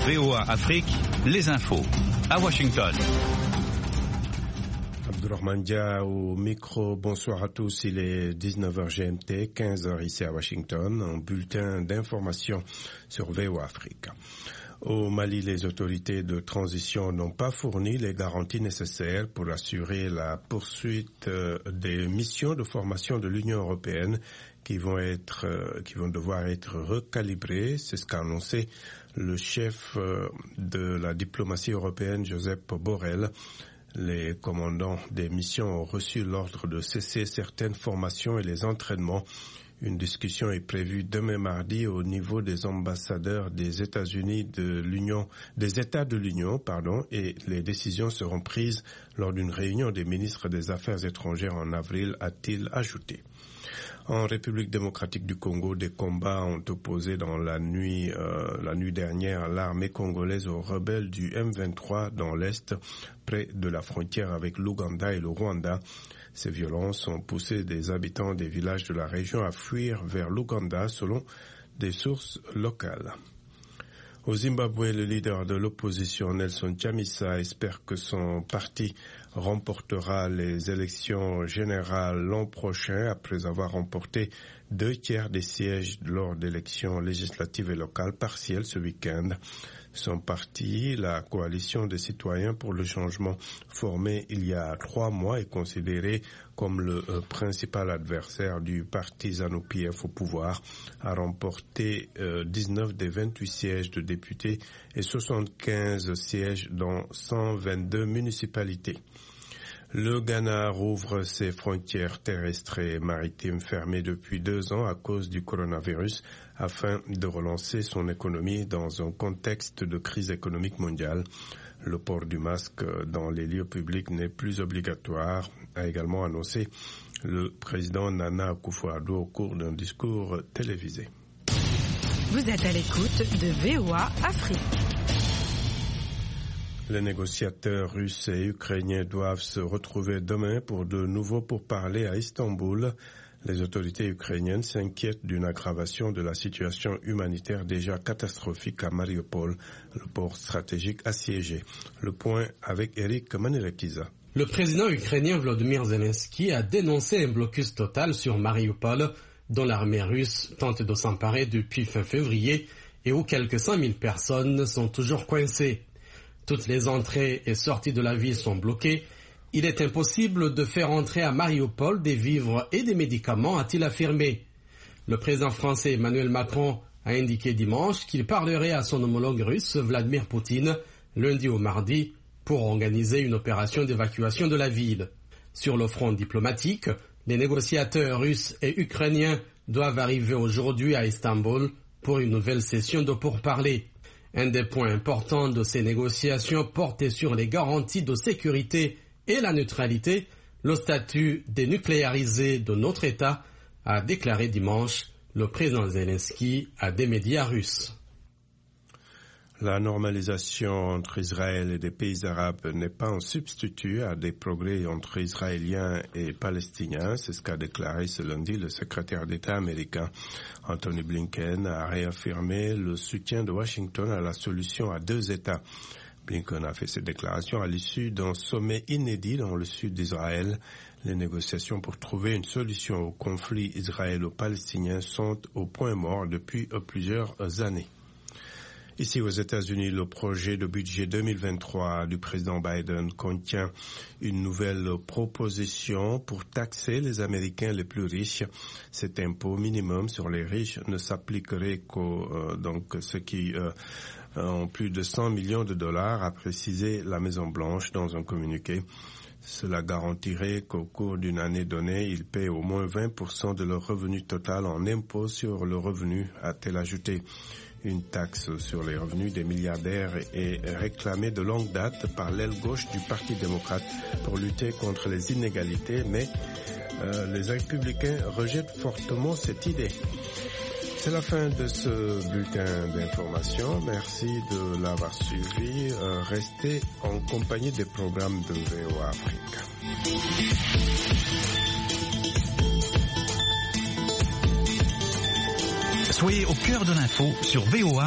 VOA Afrique, les infos. À Washington. Abdourahmane Dia au micro. Bonsoir à tous. Il est 19h GMT, 15h ici à Washington. Un bulletin d'information sur VOA Afrique. Au Mali, les autorités de transition n'ont pas fourni les garanties nécessaires pour assurer la poursuite des missions de formation de l'Union européenne qui vont devoir être recalibrées. C'est ce qu'a annoncé le chef de la diplomatie européenne, Josep Borrell. Les commandants des missions ont reçu l'ordre de cesser certaines formations et les entraînements. Une discussion est prévue demain mardi au niveau des ambassadeurs des États-Unis des États de l'Union, et les décisions seront prises lors d'une réunion des ministres des Affaires étrangères en avril, a-t-il ajouté. En République démocratique du Congo, des combats ont opposé dans la nuit dernière l'armée congolaise aux rebelles du M23 dans l'Est, près de la frontière avec l'Ouganda et le Rwanda. Ces violences ont poussé des habitants des villages de la région à fuir vers l'Ouganda selon des sources locales. Au Zimbabwe, le leader de l'opposition, Nelson Chamisa, espère que son parti remportera les élections générales l'an prochain après avoir remporté 2/3 des sièges lors d'élections législatives et locales partielles ce week-end. Son parti, la Coalition des citoyens pour le changement, formé il y a 3 mois, est considéré comme le principal adversaire du parti ZANU-PF au pouvoir, a remporté 19 des 28 sièges de députés et 75 sièges dans 122 municipalités. Le Ghana rouvre ses frontières terrestres et maritimes fermées depuis 2 ans à cause du coronavirus afin de relancer son économie dans un contexte de crise économique mondiale. Le port du masque dans les lieux publics n'est plus obligatoire, a également annoncé le président Nana Akufo-Addo au cours d'un discours télévisé. Vous êtes à l'écoute de VOA Afrique. Les négociateurs russes et ukrainiens doivent se retrouver demain pour de nouveaux pourparlers à Istanbul. Les autorités ukrainiennes s'inquiètent d'une aggravation de la situation humanitaire déjà catastrophique à Mariupol, le port stratégique assiégé. Le point avec Eric Manelekiza. Le président ukrainien Volodymyr Zelensky a dénoncé un blocus total sur Mariupol, dont l'armée russe tente de s'emparer depuis fin février et où quelques 100 000 personnes sont toujours coincées. Toutes les entrées et sorties de la ville sont bloquées. Il est impossible de faire entrer à Mariupol des vivres et des médicaments, a-t-il affirmé. Le président français Emmanuel Macron a indiqué dimanche qu'il parlerait à son homologue russe Vladimir Poutine lundi ou mardi pour organiser une opération d'évacuation de la ville. Sur le front diplomatique, les négociateurs russes et ukrainiens doivent arriver aujourd'hui à Istanbul pour une nouvelle session de pourparlers. Un des points importants de ces négociations portait sur les garanties de sécurité et la neutralité, le statut dénucléarisé de notre État, a déclaré dimanche le président Zelensky à des médias russes. La normalisation entre Israël et des pays arabes n'est pas un substitut à des progrès entre Israéliens et Palestiniens. C'est ce qu'a déclaré ce lundi le secrétaire d'État américain. Anthony Blinken a réaffirmé le soutien de Washington à la solution à 2 États. Blinken a fait cette déclaration à l'issue d'un sommet inédit dans le sud d'Israël. Les négociations pour trouver une solution au conflit israélo-palestinien sont au point mort depuis plusieurs années. Ici aux États-Unis, le projet de budget 2023 du président Biden contient une nouvelle proposition pour taxer les Américains les plus riches. Cet impôt minimum sur les riches ne s'appliquerait qu'aux ceux qui ont plus de 100 millions de dollars, a précisé la Maison-Blanche dans un communiqué. Cela garantirait qu'au cours d'une année donnée, ils paient au moins 20% de leur revenu total en impôt sur le revenu, a-t-elle ajouté. Une taxe sur les revenus des milliardaires est réclamée de longue date par l'aile gauche du Parti démocrate pour lutter contre les inégalités, mais les républicains rejettent fortement cette idée. C'est la fin de ce bulletin d'information. Merci de l'avoir suivi. Restez en compagnie des programmes de VOA Afrique. Soyez au cœur de l'info sur VOA